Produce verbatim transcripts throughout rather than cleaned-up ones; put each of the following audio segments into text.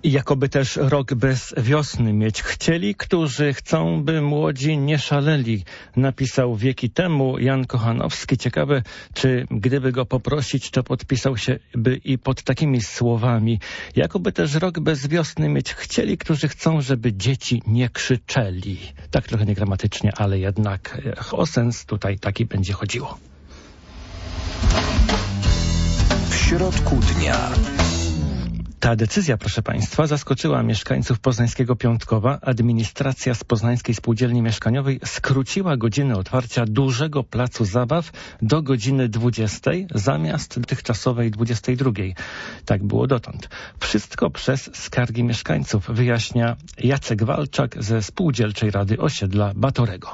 Jakoby też rok bez wiosny mieć chcieli, którzy chcą, by młodzi nie szaleli, napisał wieki temu Jan Kochanowski. Ciekawe, czy gdyby go poprosić, to podpisał się by i pod takimi słowami. Jakoby też rok bez wiosny mieć chcieli, którzy chcą, żeby dzieci nie krzyczeli. Tak trochę niegramatycznie, ale jednak o sens tutaj taki będzie chodziło. W środku dnia. Ta decyzja, proszę Państwa, zaskoczyła mieszkańców poznańskiego Piątkowa. Administracja z Poznańskiej Spółdzielni Mieszkaniowej skróciła godziny otwarcia dużego placu zabaw do godziny dwudziestej zamiast dotychczasowej dwudziestej drugiej. Tak było dotąd. Wszystko przez skargi mieszkańców, wyjaśnia Jacek Walczak ze Spółdzielczej Rady Osiedla Batorego.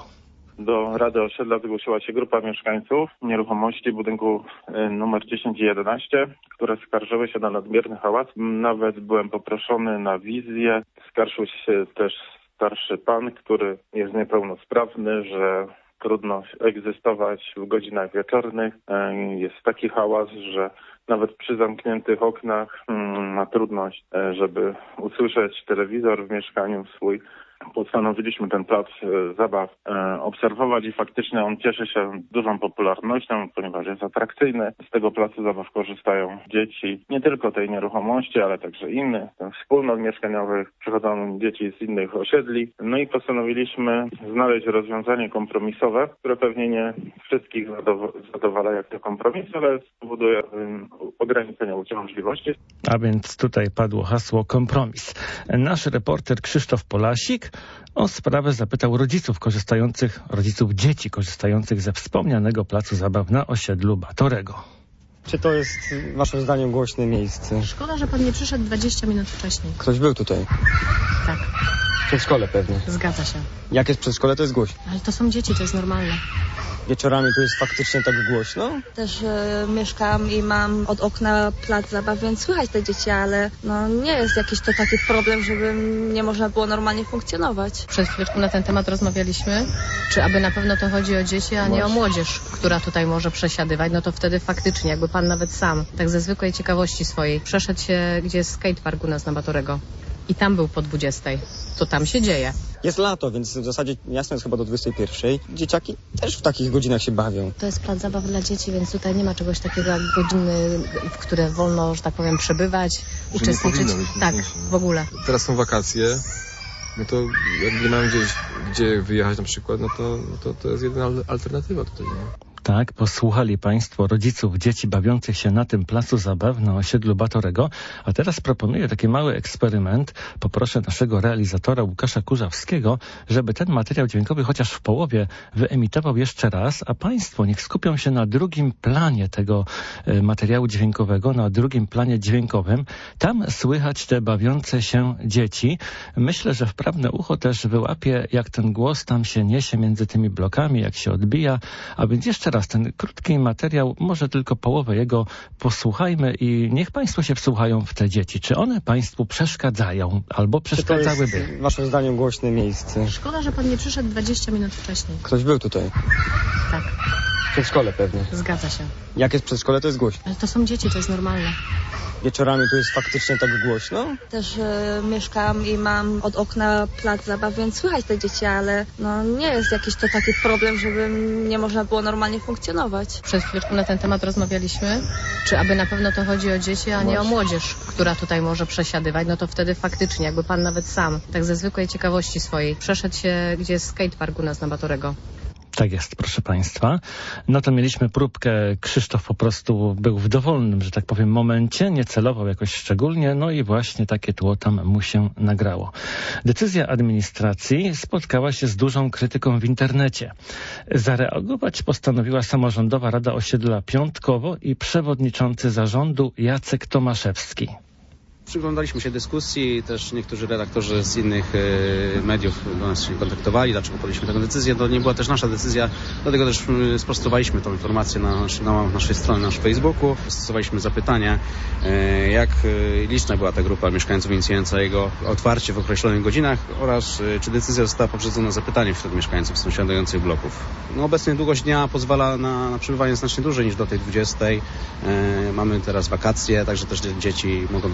Do Rady Osiedla zgłosiła się grupa mieszkańców nieruchomości budynku numer dziesięć i jedenaście, które skarżyły się na nadmierny hałas. Nawet byłem poproszony na wizję. Skarżył się też starszy pan, który jest niepełnosprawny, że trudno egzystować w godzinach wieczornych. Jest taki hałas, że nawet przy zamkniętych oknach ma trudność, żeby usłyszeć telewizor w mieszkaniu swój. Postanowiliśmy ten plac e, zabaw e, obserwować i faktycznie on cieszy się dużą popularnością, ponieważ jest atrakcyjny. Z tego placu zabaw korzystają dzieci nie tylko tej nieruchomości, ale także innych wspólnot mieszkaniowych. Przychodzą dzieci z innych osiedli. No i postanowiliśmy znaleźć rozwiązanie kompromisowe, które pewnie nie wszystkich zadowala jak to kompromis, ale spowoduje um, ograniczenie uciążliwości. A więc tutaj padło hasło kompromis. Nasz reporter Krzysztof Polasik o sprawę zapytał rodziców korzystających, rodziców dzieci korzystających ze wspomnianego placu zabaw na osiedlu Batorego. Czy to jest waszym zdaniem głośne miejsce? Szkoda, że pan nie przyszedł dwadzieścia minut wcześniej. Ktoś był tutaj? Tak. W przedszkole pewnie. Zgadza się. Jak jest przedszkole, to jest głośno. Ale to są dzieci, to jest normalne. Wieczorami tu jest faktycznie tak głośno? Też e, mieszkam i mam od okna plac zabaw, więc słychać te dzieci, ale no nie jest jakiś to taki problem, żeby nie można było normalnie funkcjonować. Przed chwileczką na ten temat rozmawialiśmy, czy aby na pewno to chodzi o dzieci, a nie o młodzież, która tutaj może przesiadywać, no to wtedy faktycznie, jakby pan nawet sam, tak ze zwykłej ciekawości swojej, przeszedł się, gdzie jest skatepark u nas na Batorego i tam był po dwudziestej, to tam się dzieje. Jest lato, więc w zasadzie jasne jest chyba do dwudziestej pierwszej. Dzieciaki też w takich godzinach się bawią. To jest plac zabaw dla dzieci, więc tutaj nie ma czegoś takiego jak godziny, w które wolno, że tak powiem, przebywać, że uczestniczyć. Nie być, tak, w ogóle. Teraz są wakacje, no to jak nie mają gdzieś, gdzie wyjechać na przykład, no to, to, to jest jedyna alternatywa tutaj. Nie? Tak, posłuchali Państwo rodziców dzieci bawiących się na tym placu zabaw na osiedlu Batorego, a teraz proponuję taki mały eksperyment. Poproszę naszego realizatora Łukasza Kurzawskiego, żeby ten materiał dźwiękowy chociaż w połowie wyemitował jeszcze raz, a Państwo niech skupią się na drugim planie tego y, materiału dźwiękowego, na drugim planie dźwiękowym. Tam słychać te bawiące się dzieci. Myślę, że wprawne ucho też wyłapie, jak ten głos tam się niesie między tymi blokami, jak się odbija, a więc jeszcze raz ten krótki materiał, może tylko połowę jego posłuchajmy i niech Państwo się wsłuchają w te dzieci. Czy one Państwu przeszkadzają albo przeszkadzałyby? Czy to jest waszym zdaniem głośne miejsce? Szkoda, że pan nie przyszedł dwadzieścia minut wcześniej. Ktoś był tutaj? Tak. W przedszkole pewnie. Zgadza się. Jak jest przedszkole, to jest głośno. Ale to są dzieci, to jest normalne. Wieczorami tu jest faktycznie tak głośno? Też e, mieszkam i mam od okna plac zabaw, więc słychać te dzieci, ale no nie jest jakiś to taki problem, żeby nie można było normalnie funkcjonować. Przed chwileczką na ten temat rozmawialiśmy, czy aby na pewno to chodzi o dzieci, a nie o młodzież, która tutaj może przesiadywać, no to wtedy faktycznie, jakby pan nawet sam, tak ze zwykłej ciekawości swojej, przeszedł się, gdzie jest skatepark u nas na Batorego. Tak jest, proszę Państwa. No to mieliśmy próbkę. Krzysztof po prostu był w dowolnym, że tak powiem, momencie, nie celował jakoś szczególnie, no i właśnie takie tło tam mu się nagrało. Decyzja administracji spotkała się z dużą krytyką w internecie. Zareagować postanowiła samorządowa Rada Osiedla Piątkowo i przewodniczący zarządu Jacek Tomaszewski. Przyglądaliśmy się dyskusji, też niektórzy redaktorzy z innych e, mediów do nas się kontaktowali, dlaczego podjęliśmy taką decyzję. To nie była też nasza decyzja, dlatego też sprostowaliśmy tą informację na, nasz, na naszej stronie, na naszym Facebooku. Stosowaliśmy zapytania, e, jak liczna była ta grupa mieszkańców inicjująca jego otwarcie w określonych godzinach oraz e, czy decyzja została poprzedzona zapytaniem wśród mieszkańców sąsiadujących bloków. No, obecnie długość dnia pozwala na, na przebywanie znacznie dłużej niż do tej dwudziestej. E, mamy teraz wakacje, także też dzieci mogą wychodzić.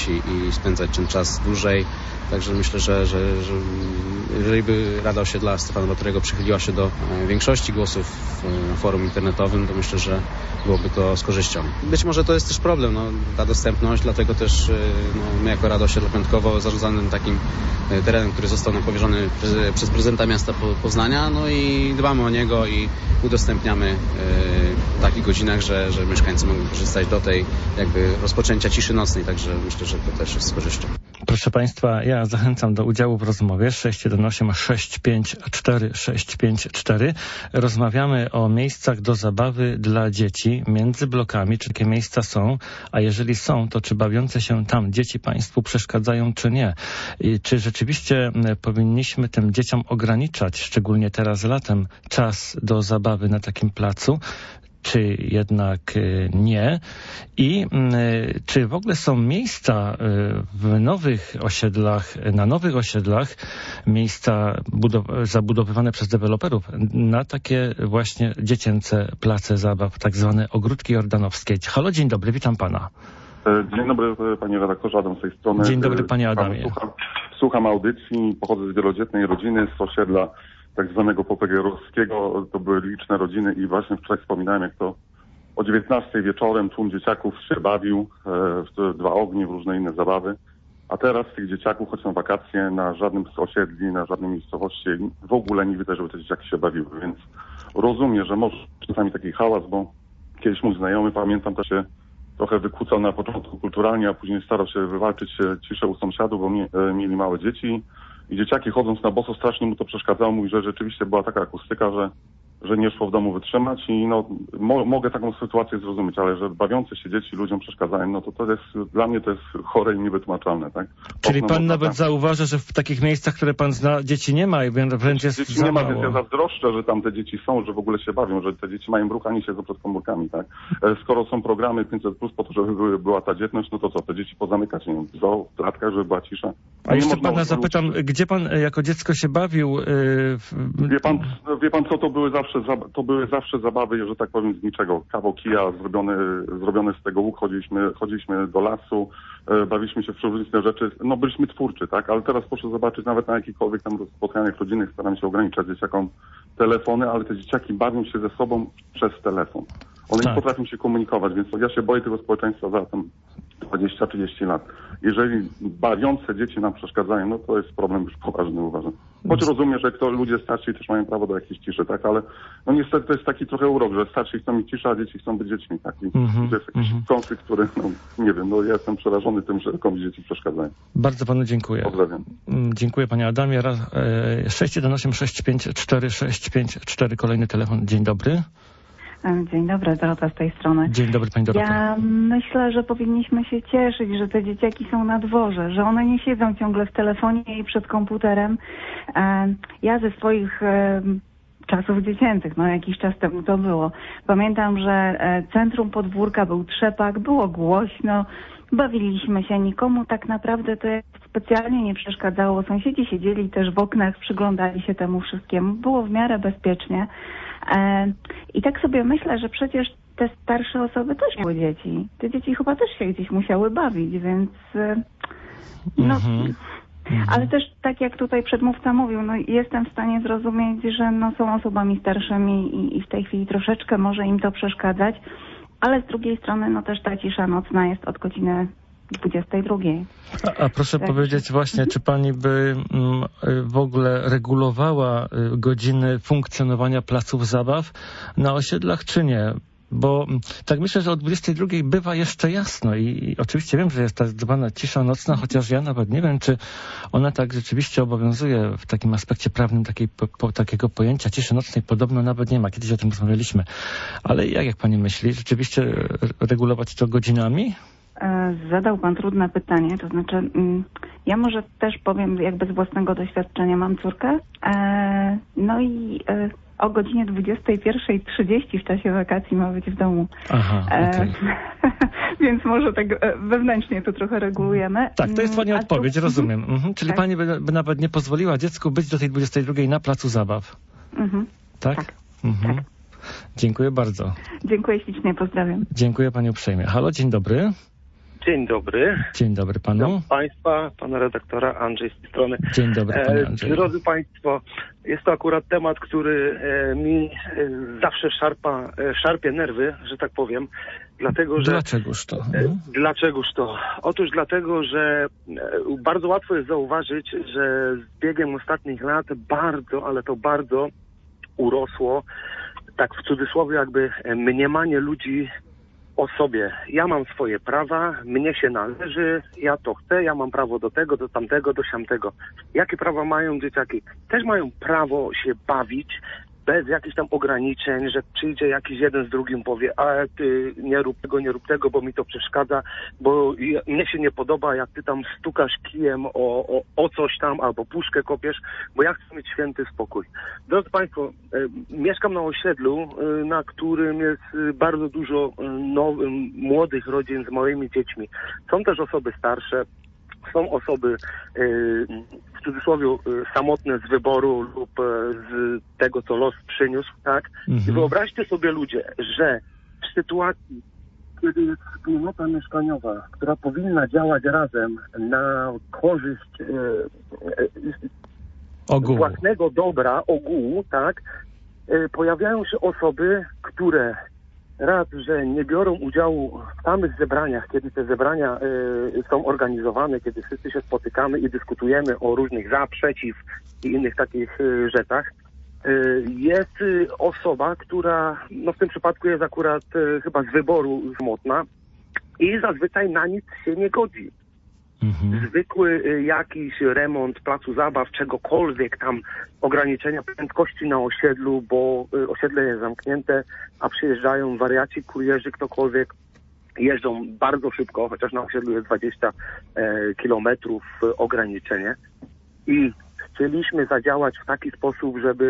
bawić i, i spędzać ten czas dłużej. Także myślę, że, że, że jeżeli by Rada Osiedla Stefana Batorego przychyliła się do większości głosów na forum internetowym, to myślę, że byłoby to z korzyścią. Być może to jest też problem, no, ta dostępność, dlatego też no, my jako Rada Osiedla Piątkowo zarządzamy takim terenem, który został nam powierzony przez, przez prezydenta miasta Poznania, no i dbamy o niego i udostępniamy w takich godzinach, że, że mieszkańcy mogą korzystać do tej jakby rozpoczęcia ciszy nocnej, także myślę, że to też jest z korzyścią. Proszę Państwa, ja zachęcam do udziału w rozmowie sześć jeden osiem sześć pięć cztery sześć pięć cztery. Rozmawiamy o miejscach do zabawy dla dzieci między blokami. Czy takie miejsca są? A jeżeli są, to czy bawiące się tam dzieci Państwu przeszkadzają, czy nie? I czy rzeczywiście powinniśmy tym dzieciom ograniczać, szczególnie teraz latem, czas do zabawy na takim placu? Czy jednak nie? I czy w ogóle są miejsca w nowych osiedlach, na nowych osiedlach, miejsca budow- zabudowywane przez deweloperów na takie właśnie dziecięce place zabaw, tak zwane ogródki jordanowskie? Halo, dzień dobry, witam pana. Dzień dobry, panie redaktorze, Adam z tej strony. Dzień dobry, panie Adamie. Słucham, słucham audycji, pochodzę z wielodzietnej rodziny, z osiedla tak zwanego popegeerowskiego. To były liczne rodziny i właśnie wczoraj wspominałem, jak to o dziewiętnastej wieczorem tłum dzieciaków się bawił w dwa ognie, w różne inne zabawy. A teraz tych dzieciaków, choć na wakacje, na żadnym z osiedli, na żadnej miejscowości w ogóle nie widać, żeby te dzieciaki się bawiły. Więc rozumiem, że może czasami taki hałas, bo kiedyś mój znajomy, pamiętam, to się trochę wykłócał na początku kulturalnie, a później starał się wywalczyć ciszę u sąsiadów, bo mie- mieli małe dzieci. I dzieciaki chodząc na boso strasznie mu to przeszkadzało. Mówi, że rzeczywiście była taka akustyka, że, że nie szło w domu wytrzymać i no mo- mogę taką sytuację zrozumieć, ale że bawiące się dzieci ludziom przeszkadzają, no to to jest, dla mnie to jest chore i niewytłumaczalne, tak? Czyli Okno pan nawet tam... zauważa, że w takich miejscach, które pan zna, dzieci nie ma i wręcz jest Dzieci za nie ma, mało. więc ja zazdroszczę, że tam te dzieci są, że w ogóle się bawią, że te dzieci mają ruch, a nie siedzą przed komórkami, tak? Skoro są programy pięćset plus po to, żeby były, była ta dzietność, no to co, te dzieci pozamykać, nie wiem, w zoo, w klatkach, żeby była cisza. A jeszcze pana zapytam, gdzie pan jako dziecko się bawił? Yy, w... Wie pan, wie pan co, to były zawsze, to były zawsze zabawy, że tak powiem, z niczego. Kawał kija zrobiony, zrobiony z tego łuk, chodziliśmy, chodziliśmy do lasu, e, bawiliśmy się w przeróżne rzeczy. No byliśmy twórczy, tak? Ale teraz proszę zobaczyć, nawet na jakichkolwiek tam spotkaniach rodzinnych staram się ograniczać dzieciakom telefony, ale te dzieciaki bawią się ze sobą przez telefon. One tak nie potrafią się komunikować, więc ja się boję tego społeczeństwa za tam dwadzieścia trzydzieści lat. Jeżeli bawiące dzieci nam przeszkadzają, no to jest problem już poważny, uważam. Choć rozumiem, że kto, ludzie starsi też mają prawo do jakiejś ciszy, tak? Ale no niestety to jest taki trochę urok, że starsi chcą mieć ciszę, a dzieci chcą być dziećmi, tak? I mm-hmm, to jest jakiś mm-hmm. konflikt, który, no nie wiem, no ja jestem przerażony tym, że komuś dzieci przeszkadzają. Bardzo panu dziękuję. Pozdrawiam. Dziękuję panie Adamie. sześć jeden osiem sześć pięć cztery sześć pięć cztery, kolejny telefon. Dzień dobry. Dzień dobry, Dorota z tej strony. Dzień dobry, pani Dorota. Ja myślę, że powinniśmy się cieszyć, że te dzieciaki są na dworze, że one nie siedzą ciągle w telefonie i przed komputerem. Ja ze swoich czasów dziecięcych, no jakiś czas temu to było, pamiętam, że centrum podwórka był trzepak, było głośno, bawiliśmy się, nikomu tak naprawdę to specjalnie nie przeszkadzało. Sąsiedzi siedzieli też w oknach, przyglądali się temu wszystkiemu. Było w miarę bezpiecznie. I tak sobie myślę, że przecież te starsze osoby też miały dzieci. Te dzieci chyba też się gdzieś musiały bawić, więc no... Mm-hmm. Ale też tak jak tutaj przedmówca mówił, no jestem w stanie zrozumieć, że no są osobami starszymi i, i w tej chwili troszeczkę może im to przeszkadzać, ale z drugiej strony no też ta cisza nocna jest od godziny dwudziestej drugiej. A, a proszę tak powiedzieć właśnie, czy pani by mm, w ogóle regulowała godziny funkcjonowania placów zabaw na osiedlach, czy nie? Bo tak myślę, że o dwudziestej drugiej bywa jeszcze jasno i, i oczywiście wiem, że jest ta zwana cisza nocna, chociaż ja nawet nie wiem, czy ona tak rzeczywiście obowiązuje w takim aspekcie prawnym takiej, po, po, takiego pojęcia ciszy nocnej podobno nawet nie ma. Kiedyś o tym rozmawialiśmy. Ale jak, jak pani myśli? Rzeczywiście regulować to godzinami? Zadał pan trudne pytanie, to znaczy ja może też powiem jakby z własnego doświadczenia, mam córkę, no i o godzinie dwudziestej pierwszej trzydzieści w czasie wakacji ma być w domu. Aha, okay. Więc może tak wewnętrznie to trochę regulujemy. Tak, to jest pani odpowiedź, tu... rozumiem. Mhm. Czyli tak. Pani by, by nawet nie pozwoliła dziecku być do tej dwudziestej drugiej na placu zabaw. Mhm. Tak? Tak. Mhm. tak. Dziękuję bardzo. Dziękuję ślicznie, pozdrawiam. Dziękuję pani uprzejmie. Halo, dzień dobry. Dzień dobry. Dzień dobry panu. Witam państwa, pana redaktora, Andrzej z tej strony. Dzień dobry panie Andrzej. E, drodzy państwo, jest to akurat temat, który e, mi e, zawsze szarpa, e, szarpie nerwy, że tak powiem. Dlatego, że... Dlaczegoż to? E, dlaczegoż to? Otóż dlatego, że e, bardzo łatwo jest zauważyć, że z biegiem ostatnich lat bardzo, ale to bardzo urosło, tak w cudzysłowie jakby mniemanie ludzi o sobie. Ja mam swoje prawa, mnie się należy, ja to chcę, ja mam prawo do tego, do tamtego, do siamtego. Jakie prawa mają dzieciaki? Też mają prawo się bawić bez jakichś tam ograniczeń, że przyjdzie jakiś jeden z drugim, powie, a ty nie rób tego, nie rób tego, bo mi to przeszkadza, bo ja, mnie się nie podoba, jak ty tam stukasz kijem o, o, o coś tam, albo puszkę kopiesz, bo ja chcę mieć święty spokój. Drodzy państwo, e, mieszkam na osiedlu, e, na którym jest e, bardzo dużo e, now, e, młodych rodzin z małymi dziećmi. Są też osoby starsze, są osoby y, w cudzysłowie y, samotne z wyboru lub y, z tego, co los przyniósł, tak? Mhm. I wyobraźcie sobie ludzie, że w sytuacji, kiedy jest wspólnota mieszkaniowa, która powinna działać razem na korzyść y, y, własnego dobra, ogółu, tak? Y, pojawiają się osoby, które raz, że nie biorą udziału w samych zebraniach, kiedy te zebrania y, są organizowane, kiedy wszyscy się spotykamy i dyskutujemy o różnych za, przeciw i innych takich y, rzeczach. Y, jest y, osoba, która no w tym przypadku jest akurat y, chyba z wyboru samotna i zazwyczaj na nic się nie godzi. Mhm. Zwykły y, jakiś remont placu zabaw, czegokolwiek tam, ograniczenia prędkości na osiedlu, bo y, osiedle jest zamknięte, a przyjeżdżają wariaci, kurierzy, ktokolwiek, jeżdżą bardzo szybko, chociaż na osiedlu jest dwadzieścia kilometrów y, ograniczenie. I chcieliśmy zadziałać w taki sposób, żeby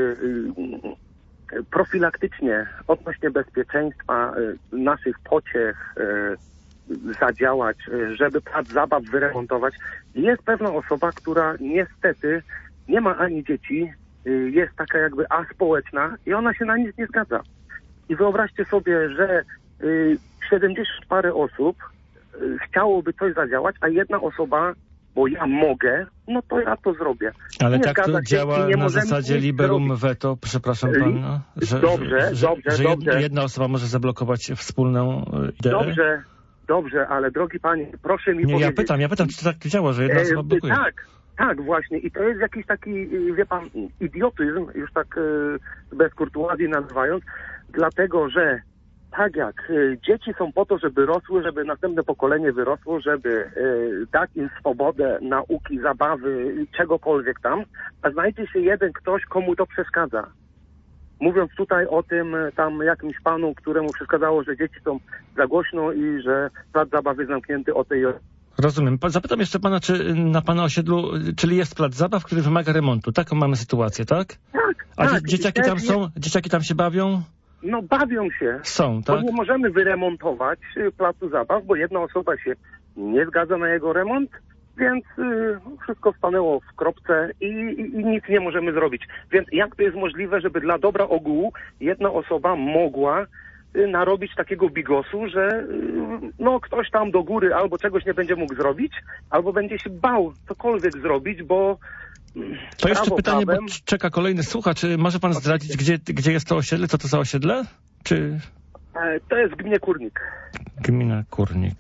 y, y, profilaktycznie odnośnie bezpieczeństwa y, naszych pociech y, zadziałać, żeby plac zabaw wyremontować. Jest pewna osoba, która niestety nie ma ani dzieci, jest taka jakby aspołeczna i ona się na nic nie zgadza. I wyobraźcie sobie, że siedemdziesiąt parę osób chciałoby coś zadziałać, a jedna osoba, bo ja mogę, no to ja to zrobię. Ale nie tak to działa na zasadzie liberum veto, przepraszam pana, że, dobrze, że, dobrze, że dobrze. jedna osoba może zablokować wspólną ideę? Dobrze. Dobrze, ale drogi panie, proszę mi nie, powiedzieć... ja pytam, ja pytam, czy to tak działa, że jedna e, osoba blokuje? Tak, tak, właśnie. I to jest jakiś taki, wie pan, idiotyzm, już tak e, bez kurtuazji nazywając, dlatego, że tak jak e, dzieci są po to, żeby rosły, żeby następne pokolenie wyrosło, żeby e, dać im swobodę nauki, zabawy, czegokolwiek tam, a znajdzie się jeden ktoś, komu to przeszkadza. Mówiąc tutaj o tym tam jakimś panu, któremu przeszkadzało, że dzieci są za głośno i że plac zabaw jest zamknięty o tej... Rozumiem. Zapytam jeszcze pana, czy na pana osiedlu, czyli jest plac zabaw, który wymaga remontu. Taką mamy sytuację, tak? Tak, A tak. dzieciaki tam są? Dzieciaki tam się bawią? No bawią się. Są, tak? Bo nie możemy wyremontować placu zabaw, bo jedna osoba się nie zgadza na jego remont, więc y, wszystko stanęło w kropce i, i, i nic nie możemy zrobić. Więc jak to jest możliwe, żeby dla dobra ogółu jedna osoba mogła y, narobić takiego bigosu, że y, no ktoś tam do góry albo czegoś nie będzie mógł zrobić, albo będzie się bał cokolwiek zrobić, bo... Y, to jeszcze pytanie, prawem... bo czeka kolejny słuchacz. Może pan zdradzić, gdzie, gdzie jest to osiedle? Co to za osiedle? Czy... E, to jest gmina Kurnik. Gmina Kurnik.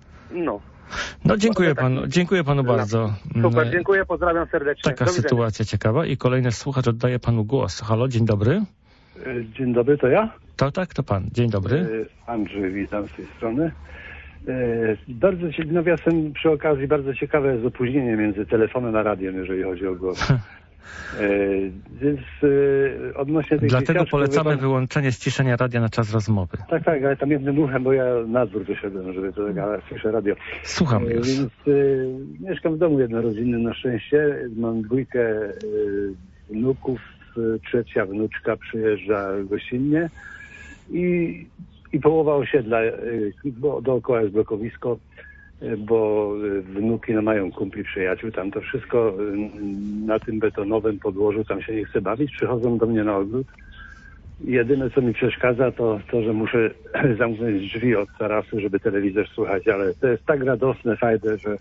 No. No dziękuję panu, dziękuję panu bardzo. Super, dziękuję, pozdrawiam serdecznie. Taka sytuacja ciekawa i kolejny słuchacz oddaje panu głos. Halo, dzień dobry. Dzień dobry, to ja? To tak, to pan. Dzień dobry. Andrzej, witam z tej strony. Bardzo, nawiasem przy okazji, bardzo ciekawe jest opóźnienie między telefonem a radiem, jeżeli chodzi o głos. Więc odnośnie tych Dlatego polecamy pan... wyłączenie ściszenia radia na czas rozmowy. Tak, tak, ale tam jednym uchem, bo ja na dwór wyszedłem, żeby to tak, ale słyszę radio. Słucham e, już. Więc y, mieszkam w domu jednorodzinnym na szczęście. Mam dwójkę y, wnuków, y, trzecia wnuczka przyjeżdża gościnnie i, i połowa osiedla, y, bo dookoła jest blokowisko, bo wnuki no, mają kumpli, przyjaciół, tam to wszystko na tym betonowym podłożu, tam się nie chce bawić, przychodzą do mnie na ogród Jedyne, co mi przeszkadza, to to, że muszę zamknąć drzwi od tarasu, żeby telewizor słuchać, ale to jest tak radosne, fajne, że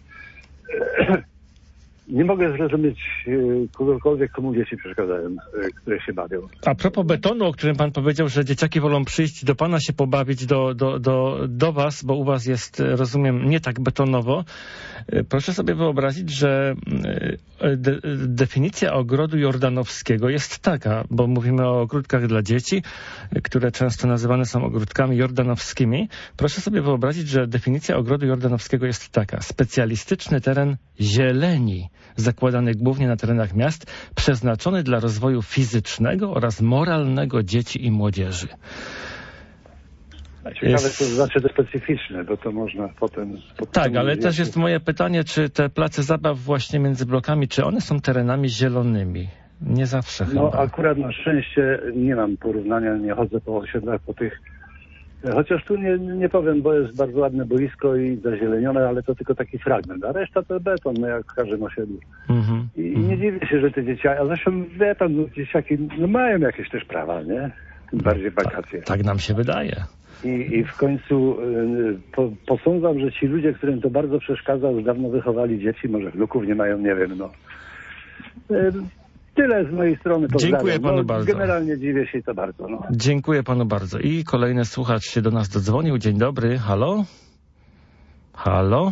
nie mogę zrozumieć kogokolwiek, komu dzieci przeszkadzają, które się bawią. A propos betonu, o którym pan powiedział, że dzieciaki wolą przyjść do pana się pobawić, do, do, do, do was, bo u was jest, rozumiem, nie tak betonowo. Proszę sobie wyobrazić, że de, definicja ogrodu jordanowskiego jest taka, bo mówimy o ogródkach dla dzieci, które często nazywane są ogródkami jordanowskimi. Proszę sobie wyobrazić, że definicja ogrodu jordanowskiego jest taka. Specjalistyczny teren zieleni, zakładany głównie na terenach miast, przeznaczony dla rozwoju fizycznego oraz moralnego dzieci i młodzieży. Ciekawe, jest... co znaczy to specyficzne, bo to można potem... Tak, ale też jest moje pytanie, czy te place zabaw właśnie między blokami, czy one są terenami zielonymi? Nie zawsze No chyba. Akurat na szczęście nie mam porównania, nie chodzę po osiedlach, po tych... Chociaż tu nie, nie powiem, bo jest bardzo ładne boisko i zazielenione, ale to tylko taki fragment, a reszta to beton, no jak w każdym osiedlu. Mm-hmm. I mm-hmm. nie dziwię się, że te dzieciaki, a zresztą wie pan, no, dzieciaki no, mają jakieś też prawa, nie? Tym bardziej wakacje. Tak, tak nam się wydaje. I, i w końcu y, po, posądzam, że ci ludzie, którym to bardzo przeszkadza, już dawno wychowali dzieci, może wnuków nie mają, nie wiem, no. Y, Tyle z mojej strony. Pozdrawiam. Dziękuję panu no, bardzo. Generalnie dziwię się to bardzo. No. Dziękuję panu bardzo. I kolejny słuchacz się do nas dodzwonił. Dzień dobry. Halo? Halo?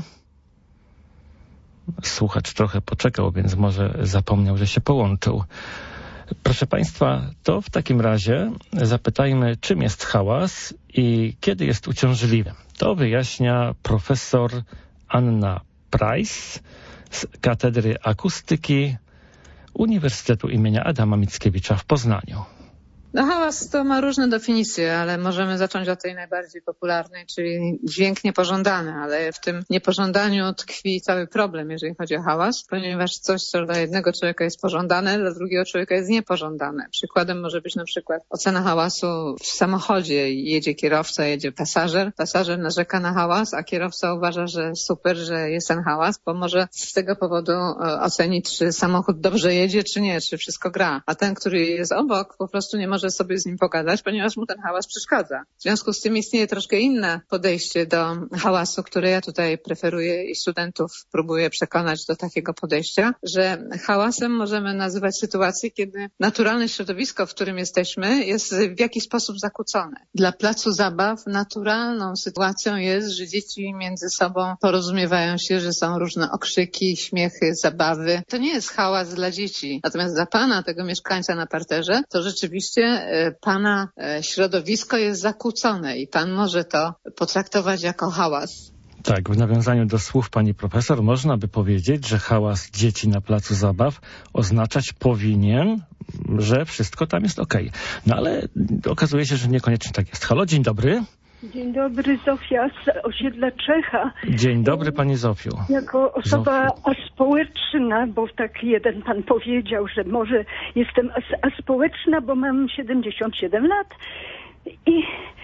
Słuchacz trochę poczekał, więc może zapomniał, że się połączył. Proszę państwa, to w takim razie zapytajmy, czym jest hałas i kiedy jest uciążliwy. To wyjaśnia profesor Anna Price z Katedry Akustyki Uniwersytetu imienia Adama Mickiewicza w Poznaniu. No hałas to ma różne definicje, ale możemy zacząć od tej najbardziej popularnej, czyli dźwięk niepożądany, ale w tym niepożądaniu tkwi cały problem, jeżeli chodzi o hałas, ponieważ coś, co dla jednego człowieka jest pożądane, dla drugiego człowieka jest niepożądane. Przykładem może być na przykład ocena hałasu w samochodzie. Jedzie kierowca, jedzie pasażer, pasażer narzeka na hałas, a kierowca uważa, że super, że jest ten hałas, bo może z tego powodu ocenić, czy samochód dobrze jedzie, czy nie, czy wszystko gra. A ten, który jest obok, po prostu nie może sobie z nim pogadać, ponieważ mu ten hałas przeszkadza. W związku z tym istnieje troszkę inne podejście do hałasu, które ja tutaj preferuję i studentów próbuję przekonać do takiego podejścia, że hałasem możemy nazywać sytuację, kiedy naturalne środowisko, w którym jesteśmy, jest w jakiś sposób zakłócone. Dla placu zabaw naturalną sytuacją jest, że dzieci między sobą porozumiewają się, że są różne okrzyki, śmiechy, zabawy. To nie jest hałas dla dzieci. Natomiast dla pana, tego mieszkańca na parterze, to rzeczywiście pana środowisko jest zakłócone i pan może to potraktować jako hałas. Tak, w nawiązaniu do słów pani profesor można by powiedzieć, że hałas dzieci na placu zabaw oznaczać powinien, że wszystko tam jest okej. No ale okazuje się, że niekoniecznie tak jest. Halo, dzień dobry. Dzień dobry, Zofia z osiedla Czecha. Dzień dobry, pani Zofiu. Jako osoba Zofiu. aspołeczna, bo tak jeden pan powiedział, że może jestem as- aspołeczna, bo mam siedemdziesiąt siedem lat i,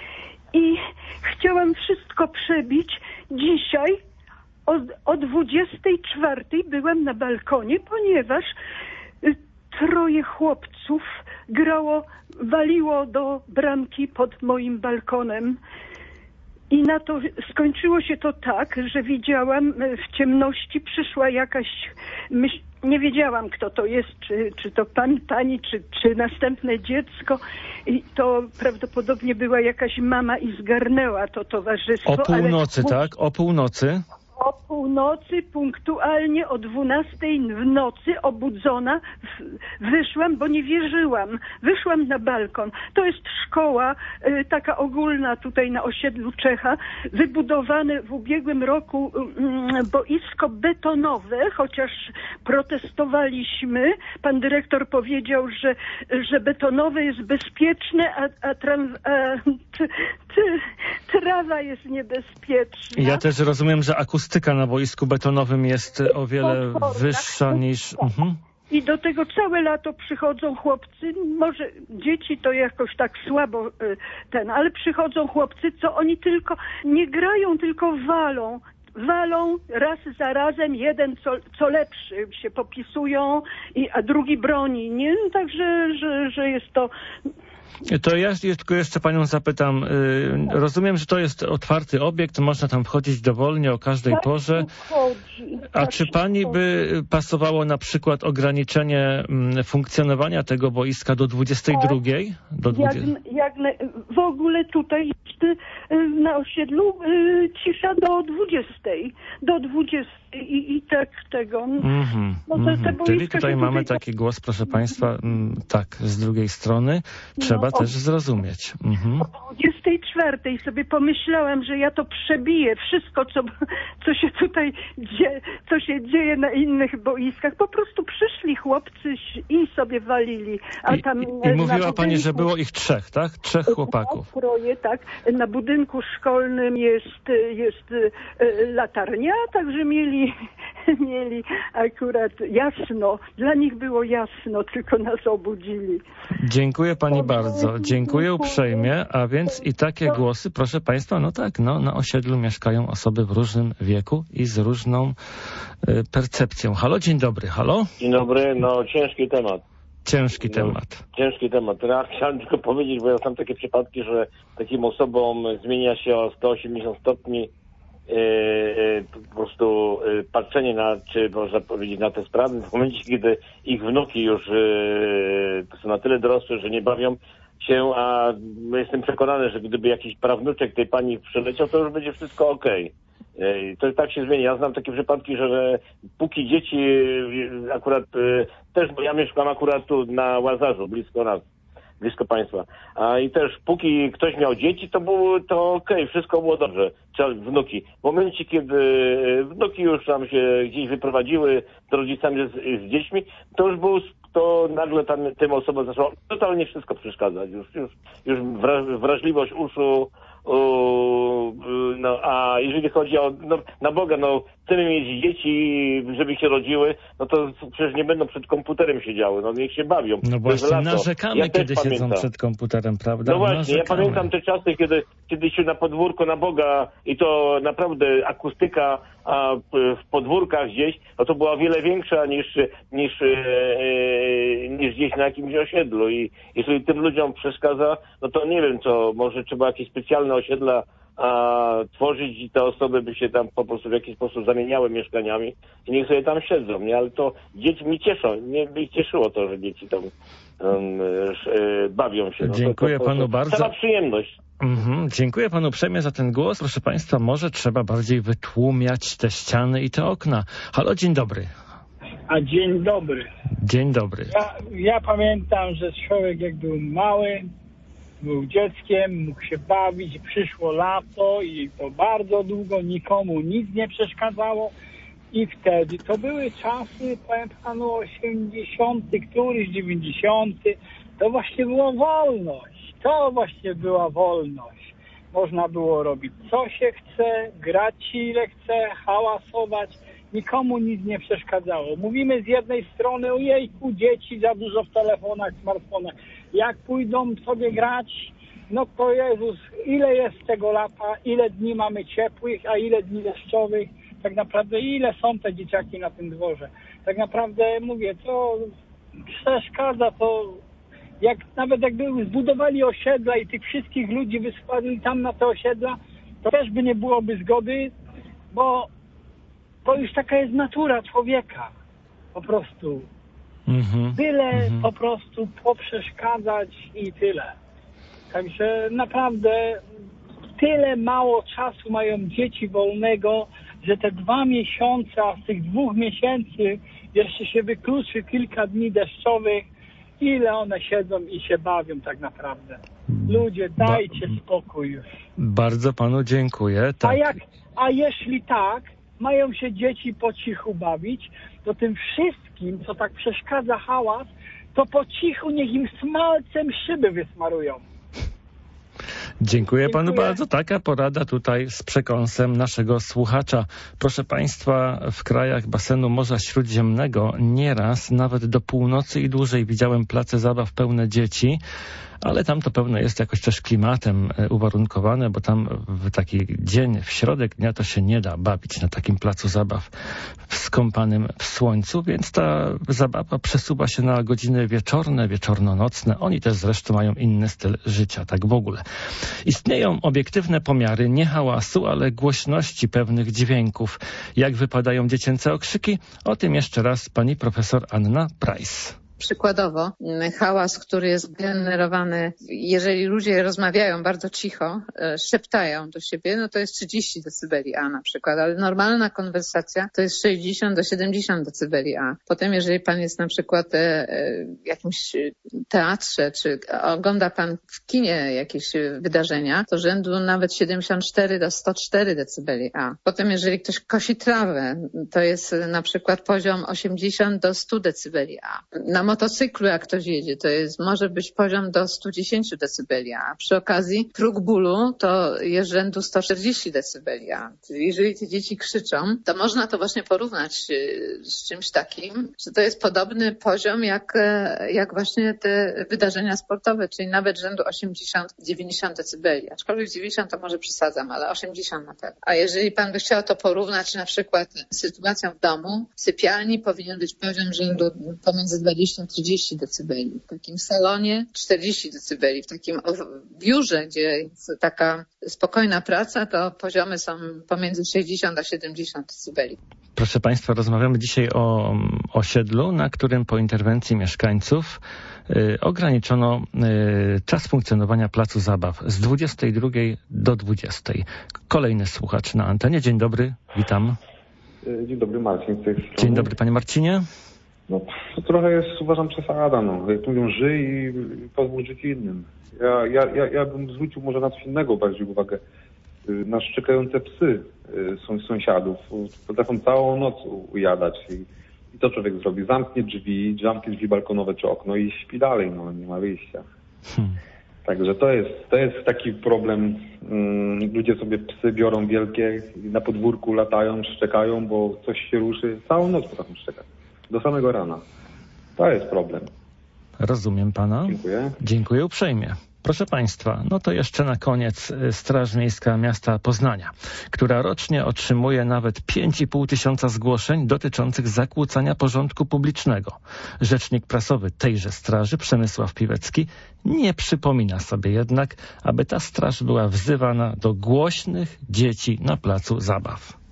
i chciałam wszystko przebić. Dzisiaj o, o dwudziestej czwartej byłam na balkonie, ponieważ y, troje chłopców grało, waliło do bramki pod moim balkonem. I na to skończyło się to tak, że widziałam w ciemności, przyszła jakaś myśl, nie wiedziałam kto to jest, czy, czy to pan, pani, czy, czy następne dziecko. I to prawdopodobnie była jakaś mama i zgarnęła to towarzystwo. O północy, ale... tak? O północy. O północy, punktualnie o dwunastej w nocy, obudzona, wyszłam, bo nie wierzyłam. Wyszłam na balkon. To jest szkoła y, taka ogólna tutaj na osiedlu Czecha, wybudowane w ubiegłym roku y, boisko betonowe, chociaż protestowaliśmy. Pan dyrektor powiedział, że, że betonowe jest bezpieczne, a, a, tram, a t, t, trawa jest niebezpieczna. Ja też rozumiem, że akustyka na boisku betonowym jest o wiele wyższa niż... Mhm. I do tego całe lato przychodzą chłopcy, może dzieci to jakoś tak słabo ten, ale przychodzą chłopcy, co oni tylko nie grają, tylko walą. Walą raz za razem, jeden co, co lepszy się popisują, i, a drugi broni. Nie? Także, że, że jest to... To ja tylko jeszcze panią zapytam. Rozumiem, że to jest otwarty obiekt, można tam wchodzić dowolnie o każdej tak porze. Wchodzi, A tak czy pani by pasowało na przykład ograniczenie funkcjonowania tego boiska do dwudziestej drugiej? Do dwudziestej Jak, jak w ogóle tutaj jest na osiedlu cisza do dwudziestej. Do dwudziestej i, i tak tego. Mm-hmm, no to, mm-hmm. Czyli tutaj mamy tutaj... taki głos, proszę państwa, m, tak, z drugiej strony. Trzeba no, też o... zrozumieć. Mm-hmm. O dwudziestej czwartej sobie pomyślałam, że ja to przebiję. Wszystko, co, co się tutaj dzieje, co się dzieje na innych boiskach. Po prostu przyszli chłopcy i sobie walili. A tam I, i mówiła budynku... pani, że było ich trzech, tak? Trzech chłopaków. Troje, tak. Na budynku szkolnym jest, jest latarnia, także mieli mieli akurat jasno. Dla nich było jasno, tylko nas obudzili. Dziękuję pani bardzo. Dziękuję uprzejmie. A więc i takie głosy, proszę państwa, no tak, no na osiedlu mieszkają osoby w różnym wieku i z różną y, percepcją. Halo, dzień dobry. Halo? Dzień dobry. No, ciężki temat. Ciężki no, temat. Ciężki temat. Ja chciałem tylko powiedzieć, bo ja znam takie przypadki, że takim osobom zmienia się o sto osiemdziesiąt stopni Yy, po prostu yy, patrzenie na, czy można powiedzieć, na te sprawy w momencie, kiedy ich wnuki już yy, są na tyle dorosłe, że nie bawią się, a jestem przekonany, że gdyby jakiś prawnuczek tej pani przyleciał, to już będzie wszystko okej. Yy, to tak się zmienia. Ja znam takie przypadki, że, że póki dzieci yy, akurat yy, też, bo ja mieszkam akurat tu na Łazarzu, blisko nas. blisko państwa. A i też póki ktoś miał dzieci, to było to okej, okay, wszystko było dobrze. Czy wnuki. W momencie, kiedy wnuki już tam się gdzieś wyprowadziły z rodzicami z, z dziećmi, to już było, to nagle tam tym osobom zaczęło totalnie wszystko przeszkadzać. Już, już, już wrażliwość uszu, o, no, a jeżeli chodzi o, no, na Boga, no, chcemy mieć dzieci, żeby się rodziły, no to przecież nie będą przed komputerem siedziały, no niech się bawią. No właśnie, narzekamy, ja kiedy siedzą pamiętam. przed komputerem, prawda? No właśnie, narzekamy. Ja pamiętam te czasy, kiedy, kiedy się na podwórko, na Boga i to naprawdę akustyka a w podwórkach gdzieś, no to była wiele większa niż, niż, e, niż gdzieś na jakimś osiedlu i jeżeli tym ludziom przeszkadza, no to nie wiem co, może trzeba jakieś specjalne osiedla a, tworzyć i te osoby by się tam po prostu w jakiś sposób zamieniały mieszkaniami i niech sobie tam siedzą, nie? Ale to dzieci mi cieszą, mnie by ich cieszyło to, że dzieci tam um, e, bawią się. No Dziękuję to, to, to, panu bardzo. Cała przyjemność. Mhm. Dziękuję panu uprzejmie za ten głos. Proszę państwa, może trzeba bardziej wytłumiać te ściany i te okna. Halo, dzień dobry. A dzień dobry. Dzień dobry. Ja, ja pamiętam, że człowiek jak był mały, był dzieckiem, mógł się bawić, przyszło lato i to bardzo długo nikomu nic nie przeszkadzało. I wtedy to były czasy, powiem panu, osiemdziesiąty, któryś dziewięćdziesiąty. To właśnie była wolność. To właśnie była wolność. Można było robić co się chce, grać ile chce, hałasować. Nikomu nic nie przeszkadzało. Mówimy z jednej strony, ojejku, dzieci za dużo w telefonach, smartfonach. Jak pójdą sobie grać, no to Jezus, ile jest tego lata, ile dni mamy ciepłych, a ile dni deszczowych. Tak naprawdę ile są te dzieciaki na tym dworze. Tak naprawdę mówię, co przeszkadza, to jak nawet jakby zbudowali osiedla i tych wszystkich ludzi wysłali tam na te osiedla, to też by nie byłoby zgody, bo to już taka jest natura człowieka. Po prostu. Mm-hmm. Tyle mm-hmm. po prostu poprzeszkadzać i tyle. Także naprawdę tyle mało czasu mają dzieci wolnego, że te dwa miesiące, a z tych dwóch miesięcy jeszcze się wykluczy kilka dni deszczowych, ile one siedzą i się bawią tak naprawdę. Ludzie, dajcie ba- spokój już. Bardzo panu dziękuję. Tak. A, jak, a jeśli tak, mają się dzieci po cichu bawić, to tym wszystkim, co tak przeszkadza hałas, to po cichu niech im smalcem szyby wysmarują. Dziękuję panu bardzo. Taka porada tutaj z przekąsem naszego słuchacza. Proszę państwa, w krajach basenu Morza Śródziemnego nieraz nawet do północy i dłużej widziałem place zabaw pełne dzieci, ale tam to pewno jest jakoś też klimatem uwarunkowane, bo tam w taki dzień, w środek dnia to się nie da bawić na takim placu zabaw skąpanym w słońcu, więc ta zabawa przesuwa się na godziny wieczorne, wieczorno-nocne. Oni też zresztą mają inny styl życia, tak w ogóle. Istnieją obiektywne pomiary nie hałasu, ale głośności pewnych dźwięków. Jak wypadają dziecięce okrzyki? O tym jeszcze raz pani profesor Anna Price. Przykładowo, hałas, który jest generowany, jeżeli ludzie rozmawiają bardzo cicho, szeptają do siebie, no to jest trzydzieści decybeli A na przykład, ale normalna konwersacja to jest sześćdziesiąt do siedemdziesięciu decybeli A. Potem, jeżeli pan jest na przykład w jakimś teatrze, czy ogląda pan w kinie jakieś wydarzenia, to rzędu nawet siedemdziesiąt cztery do stu czterech decybeli A. Potem, jeżeli ktoś kosi trawę, to jest na przykład poziom osiemdziesiąt do stu decybeli A. Na motocyklu, jak ktoś jedzie, to jest, może być poziom do stu dziesięciu decybeli A. Przy okazji próg bólu to jest rzędu sto czterdzieści decybeli A. Czyli jeżeli te dzieci krzyczą, to można to właśnie porównać z czymś takim, że to jest podobny poziom jak, jak właśnie te wydarzenia sportowe, czyli nawet rzędu osiemdziesiąt do dziewięćdziesięciu decybeli. Aczkolwiek dziewięćdziesiąt to może przesadzam, ale osiemdziesiąt na pewno. A jeżeli pan by chciał to porównać na przykład z sytuacją w domu, w sypialni powinien być poziom rzędu pomiędzy dwadzieścia do trzydziestu decybeli. W takim salonie czterdzieści decybeli. W takim biurze, gdzie jest taka spokojna praca, to poziomy są pomiędzy sześćdziesiąt a siedemdziesiąt decybeli. Proszę Państwa, rozmawiamy dzisiaj o osiedlu, na którym po interwencji mieszkańców y, ograniczono y, czas funkcjonowania placu zabaw z dwudziestej drugiej do dwudziestej. Kolejny słuchacz na antenie. Dzień dobry, witam. Dzień dobry, Marcin z tej strony. Dzień dobry, panie Marcinie. No, to trochę jest, uważam, przesada. No. Jak mówią, żyj i pozwól żyć innym. Ja, ja, ja, ja bym zwrócił może na coś innego bardziej uwagę. Na szczekające psy są sąsiadów. Potrafią całą noc ujadać. I, I to człowiek zrobi. Zamknie drzwi, zamknie drzwi balkonowe czy okno i śpi dalej. No, nie ma wyjścia. Hmm. Także to jest, to jest taki problem. Ludzie sobie psy biorą wielkie i na podwórku latają, szczekają, bo coś się ruszy. Całą noc potrafią szczekać. Do samego rana. To jest problem. Rozumiem pana. Dziękuję. Dziękuję uprzejmie. Proszę Państwa, no to jeszcze na koniec Straż Miejska Miasta Poznania, która rocznie otrzymuje nawet pięć i pół tysiąca zgłoszeń dotyczących zakłócania porządku publicznego. Rzecznik prasowy tejże straży, Przemysław Piwecki, nie przypomina sobie jednak, aby ta straż była wzywana do głośnych dzieci na placu zabaw.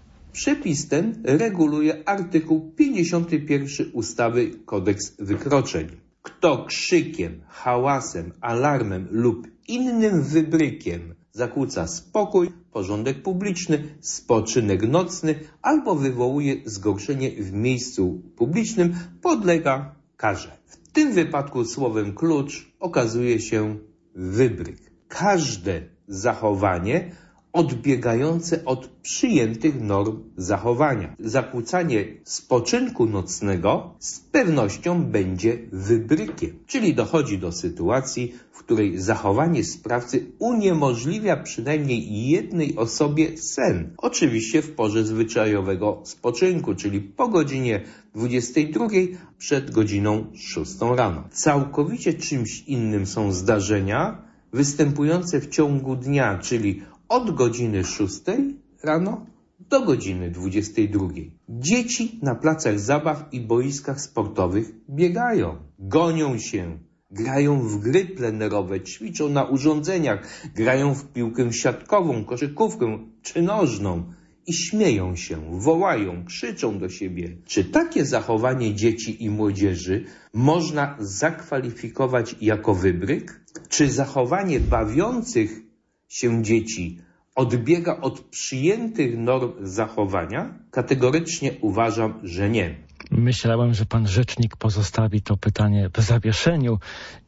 Przepis ten reguluje artykuł pięćdziesiąty pierwszy ustawy Kodeks Wykroczeń. Kto krzykiem, hałasem, alarmem lub innym wybrykiem zakłóca spokój, porządek publiczny, spoczynek nocny albo wywołuje zgorszenie w miejscu publicznym, podlega karze. W tym wypadku słowem klucz okazuje się wybryk. Każde zachowanie odbiegające od przyjętych norm zachowania. Zakłócanie spoczynku nocnego z pewnością będzie wybrykiem, czyli dochodzi do sytuacji, w której zachowanie sprawcy uniemożliwia przynajmniej jednej osobie sen. Oczywiście w porze zwyczajowego spoczynku, czyli po godzinie dwudziestej drugiej przed godziną szóstą rano. Całkowicie czymś innym są zdarzenia występujące w ciągu dnia, czyli od godziny szóstej rano do godziny dwudziestej drugiej. Dzieci na placach zabaw i boiskach sportowych biegają, gonią się, grają w gry plenerowe, ćwiczą na urządzeniach, grają w piłkę siatkową, koszykówkę czy nożną i śmieją się, wołają, krzyczą do siebie. Czy takie zachowanie dzieci i młodzieży można zakwalifikować jako wybryk? Czy zachowanie bawiących się dzieci odbiega od przyjętych norm zachowania? Kategorycznie uważam, że nie. Myślałem, że pan rzecznik pozostawi to pytanie w zawieszeniu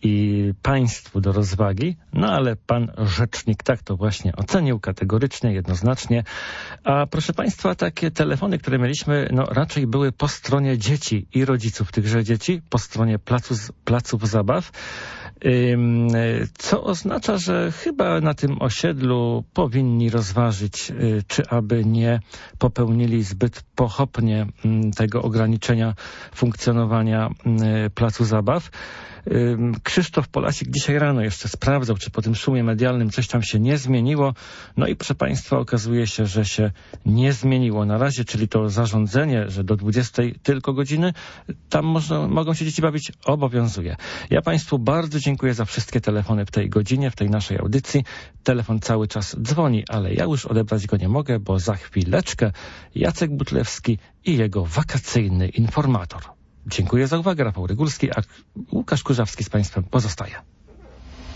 i państwu do rozwagi, no ale pan rzecznik tak to właśnie ocenił kategorycznie, jednoznacznie. A proszę państwa, takie telefony, które mieliśmy, no raczej były po stronie dzieci i rodziców tychże dzieci, po stronie placu, placów zabaw. Co oznacza, że chyba na tym osiedlu powinni rozważyć, czy aby nie popełnili zbyt pochopnie tego ograniczenia funkcjonowania placu zabaw. Krzysztof Polasik dzisiaj rano jeszcze sprawdzał, czy po tym szumie medialnym coś tam się nie zmieniło. No i proszę Państwa, okazuje się, że się nie zmieniło na razie, czyli to zarządzenie, że do dwudziestej tylko godziny, tam można, mogą się dzieci bawić, obowiązuje. Ja Państwu bardzo dziękuję za wszystkie telefony w tej godzinie, w tej naszej audycji. Telefon cały czas dzwoni, ale ja już odebrać go nie mogę, bo za chwileczkę Jacek Butlewski i jego wakacyjny informator. Dziękuję za uwagę, Rafał Rygulski, a Łukasz Kurzawski z Państwem pozostaje.